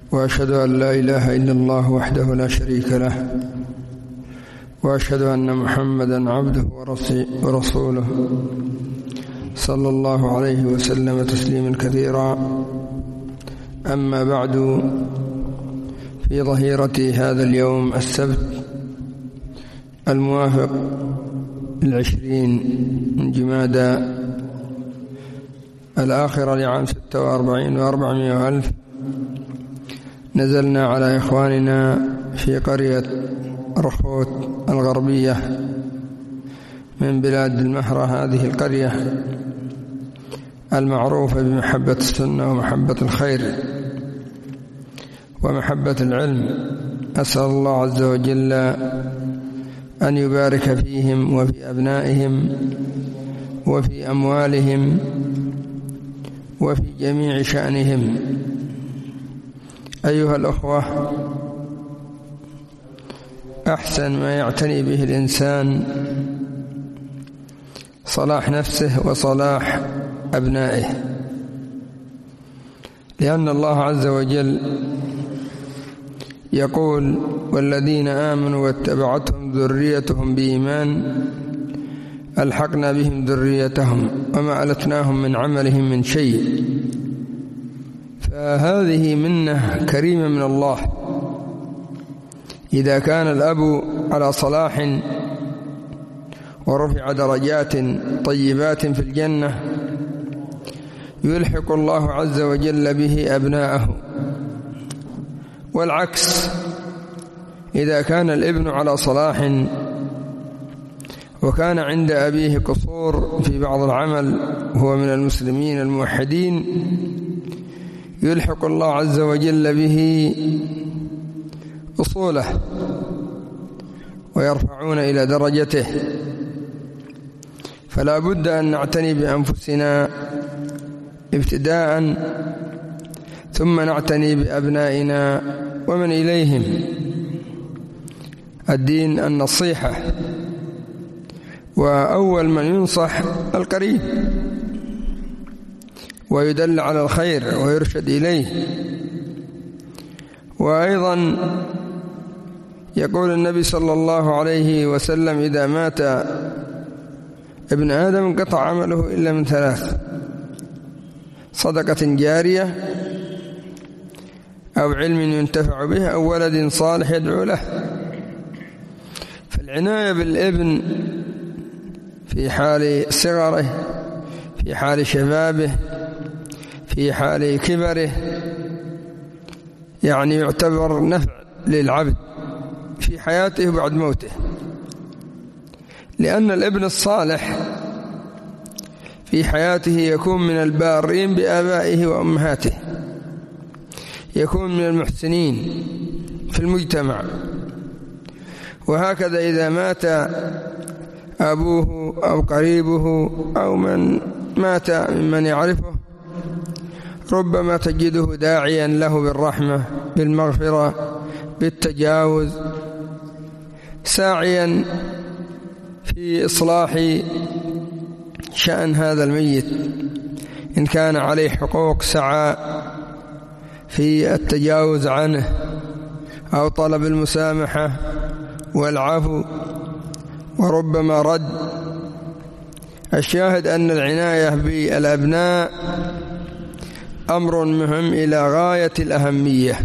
وأشهد أن لا إله إلا الله وحده لا شريك له، وأشهد أن محمدًا عبده ورسوله صلى الله عليه وسلم تسليمًا كثيرا. أما بعد، في ظهيرة هذا اليوم السبت الموافق 20 من جمادى الآخرة لعام 46 و400 ألف، نزلنا على إخواننا في قرية رخوت الغربية من بلاد المهرة، هذه القرية المعروفة بمحبة السنة ومحبة الخير ومحبة العلم. أسأل الله عز وجل أن يبارك فيهم وفي أبنائهم وفي أموالهم وفي جميع شأنهم. أيها الأخوة، أحسن ما يعتني به الإنسان صلاح نفسه وصلاح أبنائه، لأن الله عز وجل يقول: والذين آمنوا واتبعتهم ذريتهم بإيمان ألحقنا بهم ذريتهم وما ألتناهم من عملهم من شيء. فهذه منة كريمة من الله. إذا كان الأب على صلاح ورفع درجات طيبات في الجنة، يلحق الله عز وجل به أبناءه. والعكس، إذا كان الابن على صلاح وكان عند أبيه قصور في بعض العمل هو من المسلمين الموحدين، يلحق الله عز وجل به أصوله ويرفعون إلى درجته. فلا بد أن نعتني بأنفسنا ابتداء، ثم نعتني بأبنائنا ومن إليهم. الدين النصيحة، وأول من ينصح القريب ويدل على الخير ويرشد إليه. وأيضا يقول النبي صلى الله عليه وسلم: إذا مات ابن آدم انقطع عمله إلا من 3: صدقة جارية، أو علم ينتفع به، أو ولد صالح يدعو له. فالعناية بالابن في حال صغره، في حال شبابه، في حال كبره، يعني يعتبر نفع للعبد في حياته بعد موته. لأن الابن الصالح في حياته يكون من البارين بآبائه وأمهاته، يكون من المحسنين في المجتمع. وهكذا إذا مات أبوه أو قريبه أو من مات ممن يعرفه، ربما تجده داعيا له بالرحمة، بالمغفرة، بالتجاوز، ساعيا في إصلاح شأن هذا الميت. إن كان عليه حقوق سعى في التجاوز عنه أو طلب المسامحة والعفو، وربما رد. الشاهد أن العناية بالأبناء أمر مهم إلى غاية الأهمية،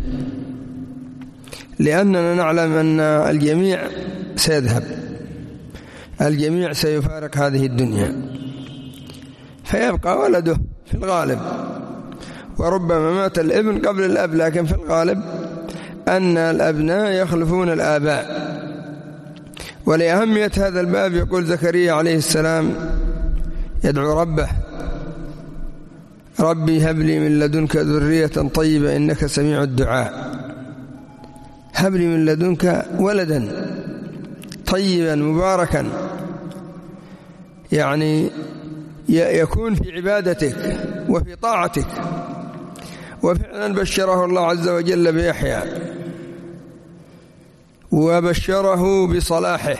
لأننا نعلم أن الجميع سيذهب، الجميع سيفارق هذه الدنيا، فيبقى ولده في الغالب. وربما مات الابن قبل الأب، لكن في الغالب أن الأبناء يخلفون الآباء. ولأهمية هذا الباب يقول زكريا عليه السلام يدعو ربه: ربي هب لي من لدنك ذرية طيبة إنك سميع الدعاء. هب لي من لدنك ولدا طيبا مباركا، يعني يكون في عبادتك وفي طاعتك. وفعلا بشره الله عز وجل بيحيى، وبشره بصلاحه،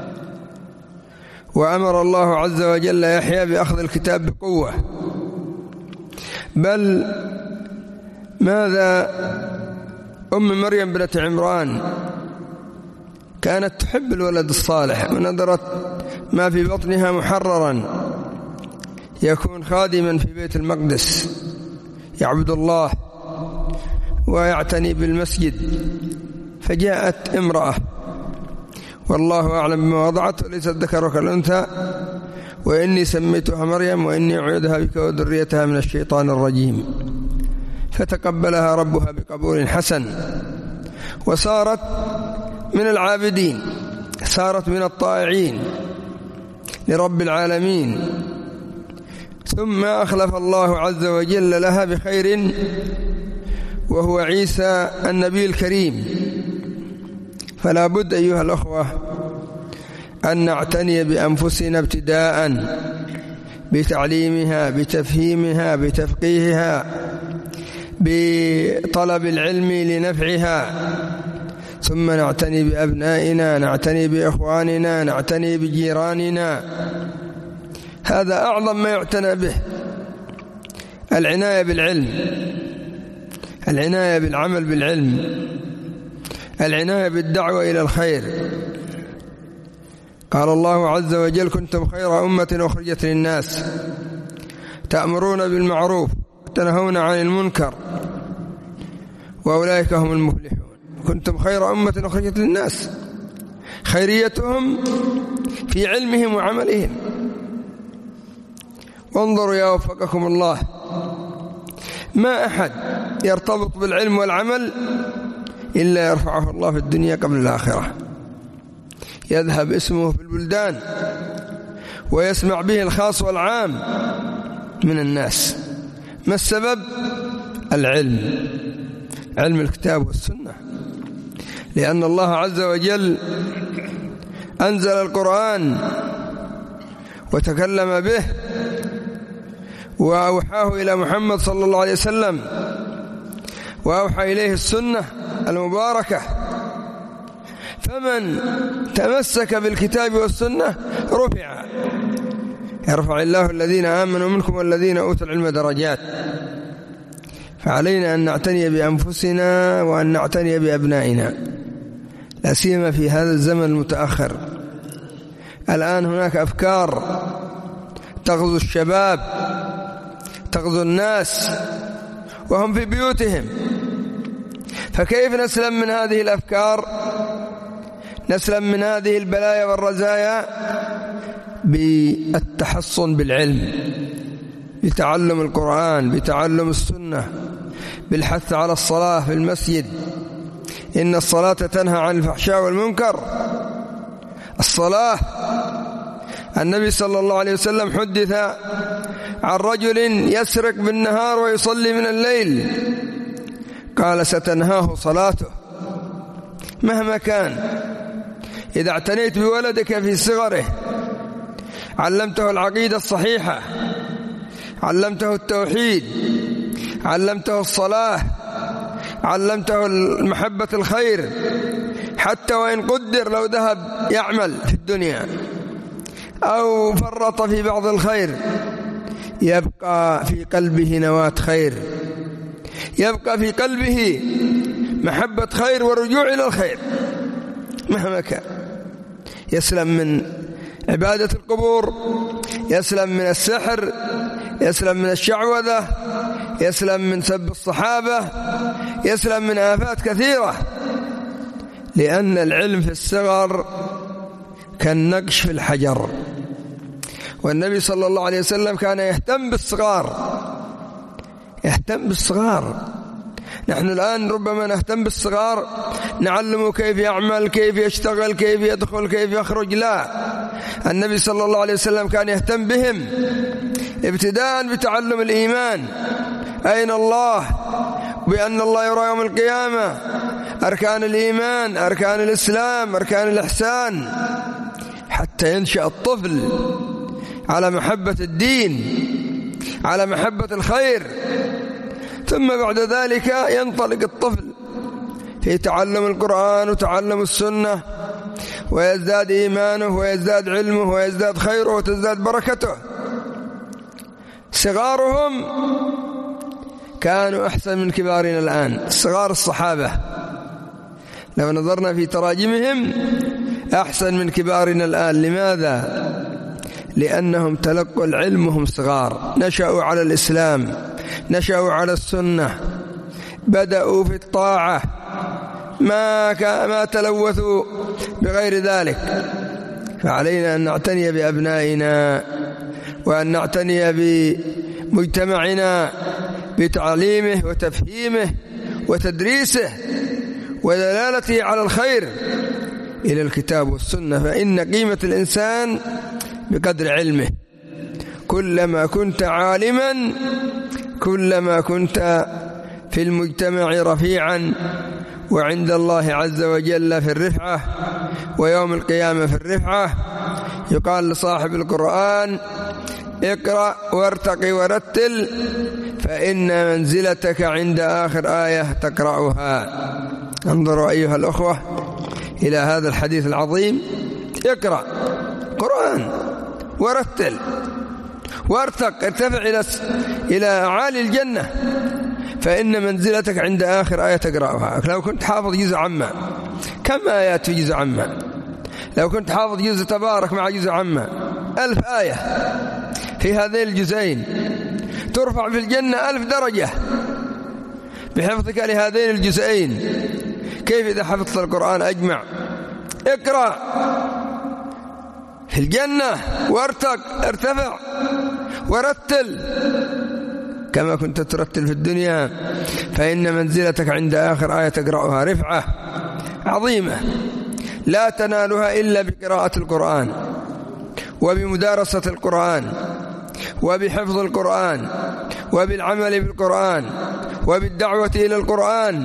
وأمر الله عز وجل يحيى بأخذ الكتاب بقوة. بل ماذا أم مريم بنت عمران كانت تحب الولد الصالح، ونذرت ما في بطنها محررا يكون خادما في بيت المقدس يعبد الله ويعتني بالمسجد. فجاءت امرأة والله أعلم بما وضعت وليس الذكر كالأنثى وإني سميتها مريم وإني أعيذها بك وذريتها من الشيطان الرجيم. فتقبلها ربها بقبول حسن وصارت من العابدين، صارت من الطائعين لرب العالمين. ثم أخلف الله عز وجل لها بخير وهو عيسى النبي الكريم. فلا بد أيها الأخوة أن نعتني بأنفسنا ابتداء بتعليمها، بتفهيمها، بتفقيهها، بطلب العلم لنفعها، ثم نعتني بأبنائنا، نعتني بإخواننا، نعتني بجيراننا. هذا أعظم ما يعتنى به، العناية بالعلم، العناية بالعمل بالعلم، العناية بالدعوة إلى الخير. قال الله عز وجل: كنتم خير أمة أخرجت للناس تأمرون بالمعروف وتنهون عن المنكر وأولئك هم المفلحون. كنتم خير أمة أخرجت للناس، خيريتهم في علمهم وعملهم. وانظروا يا وفقكم الله، ما أحد يرتبط بالعلم والعمل إلا يرفعه الله في الدنيا قبل الآخرة، يذهب اسمه في البلدان ويسمع به الخاص والعام من الناس. ما السبب؟ العلم، علم الكتاب والسنة، لأن الله عز وجل أنزل القرآن وتكلم به وأوحاه إلى محمد صلى الله عليه وسلم، وأوحى إليه السنة المباركة. فمن تمسك بالكتاب والسنة رفع، يرفع الله الذين آمنوا منكم والذين أوتوا العلم درجات. فعلينا أن نعتني بأنفسنا وأن نعتني بأبنائنا، لا سيما في هذا الزمن المتأخر. الآن هناك أفكار تغزو الشباب، تغزو الناس وهم في بيوتهم. فكيف نسلم من هذه الأفكار؟ نسلم من هذه البلايا والرزايا بالتحصن بالعلم، بتعلم القرآن، بتعلم السنة، بالحث على الصلاة في المسجد. إن الصلاة تنهى عن الفحشاء والمنكر. الصلاة، النبي صلى الله عليه وسلم حدث عن رجل يسرق بالنهار ويصلي من الليل، قال: ستنهاه صلاته مهما كان. إذا اعتنيت بولدك في صغره، علمته العقيدة الصحيحة، علمته التوحيد، علمته الصلاة، علمته محبة الخير، حتى وإن قدر لو ذهب يعمل في الدنيا أو فرط في بعض الخير، يبقى في قلبه نواة خير، يبقى في قلبه محبة خير ورجوع إلى الخير مهما كان. يسلم من عبادة القبور، يسلم من السحر، يسلم من الشعوذة، يسلم من سب الصحابة، يسلم من آفات كثيرة، لأن العلم في الصغر كالنقش في الحجر. والنبي صلى الله عليه وسلم كان يهتم بالصغار، يهتم بالصغار. نحن الآن ربما نهتم بالصغار، نعلمه كيف يعمل، كيف يشتغل، كيف يدخل، كيف يخرج. لا، النبي صلى الله عليه وسلم كان يهتم بهم ابتداء بتعلم الإيمان، أين الله، بأن الله يرى يوم القيامة، أركان الإيمان، أركان الإسلام، أركان الإحسان، حتى ينشأ الطفل على محبة الدين، على محبة الخير. ثم بعد ذلك ينطلق الطفل في تعلم القرآن وتعلم السنة، ويزداد إيمانه ويزداد علمه ويزداد خيره وتزداد بركته. صغارهم كانوا أحسن من كبارنا الآن، صغار الصحابة لو نظرنا في تراجمهم أحسن من كبارنا الآن. لماذا؟ لأنهم تلقوا العلم وهم صغار، نشأوا على الإسلام، نشأوا على السنة، بدأوا في الطاعة، ما تلوثوا بغير ذلك. فعلينا أن نعتني بأبنائنا وأن نعتني بمجتمعنا بتعليمه وتفهيمه وتدريسه ودلالته على الخير إلى الكتاب والسنة. فإن قيمة الإنسان بقدر علمه. كلما كنت عالما كلما كنت في المجتمع رفيعا، وعند الله عز وجل في الرفعة، ويوم القيامة في الرفعة. يقال لصاحب القرآن: اقرأ وارتقي ورتل فإن منزلتك عند آخر آية تقرأها. انظروا أيها الأخوة إلى هذا الحديث العظيم: اقرأ قرآن ورتل وارتق، ارتفع إلى أعالي الجنة، فإن منزلتك عند آخر آية تقرأها. لو كنت حافظ جزء عما، كم آيات في جزء عما؟ لو كنت حافظ جزء تبارك مع جزء عما 1000 آية في هذين الجزئين، ترفع في الجنة 1000 درجة بحفظك لهذين الجزئين. كيف إذا حفظت القرآن أجمع؟ اقرأ في الجنة وارتق، ارتفع ورتل كما كنت ترتل في الدنيا، فإن منزلتك عند آخر آية تقرأها رفعة عظيمة لا تنالها إلا بقراءة القرآن وبمدارسة القرآن وبحفظ القرآن وبالعمل بالقرآن وبالدعوة إلى القرآن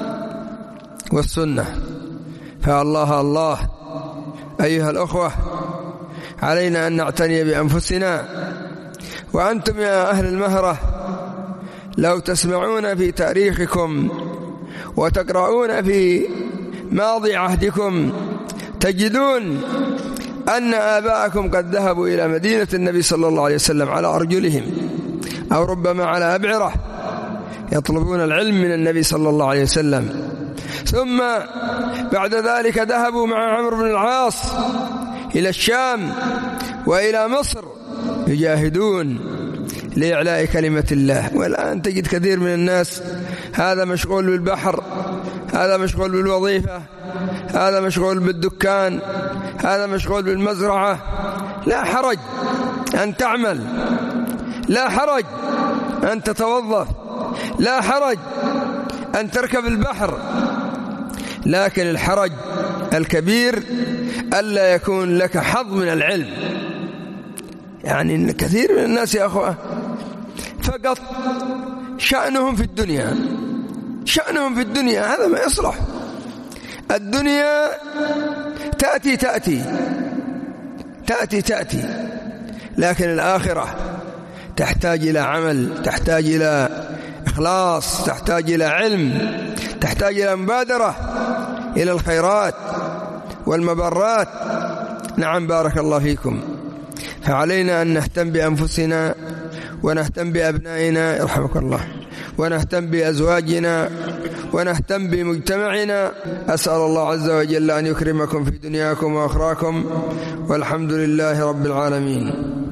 والسنة. فالله الله أيها الأخوة، علينا أن نعتني بأنفسنا. وأنتم يا أهل المهرة لو تسمعون في تاريخكم وتقرؤون في ماضي عهدكم تجدون أن آباءكم قد ذهبوا إلى مدينة النبي صلى الله عليه وسلم على أرجلهم أو ربما على أبعرة يطلبون العلم من النبي صلى الله عليه وسلم، ثم بعد ذلك ذهبوا مع عمرو بن العاص إلى الشام وإلى مصر يجاهدون لإعلاء كلمة الله. والآن تجد كثير من الناس هذا مشغول بالبحر، هذا مشغول بالوظيفة، هذا مشغول بالدكان، هذا مشغول بالمزرعة. لا حرج أن تعمل، لا حرج أن تتوظف، لا حرج أن تركب البحر، لكن الحرج الكبير ألا يكون لك حظ من العلم. يعني كثير من الناس يا أخوة فقط شأنهم في الدنيا، شأنهم في الدنيا، هذا ما يصلح. الدنيا تأتي تأتي تأتي تأتي، لكن الآخرة تحتاج إلى عمل، تحتاج إلى إخلاص، تحتاج إلى علم، تحتاج إلى مبادرة إلى الخيرات والمبرات. نعم بارك الله فيكم. فعلينا أن نهتم بأنفسنا ونهتم بأبنائنا يرحمك الله، ونهتم بأزواجنا ونهتم بمجتمعنا. أسأل الله عز وجل أن يكرمكم في دنياكم وأخراكم، والحمد لله رب العالمين.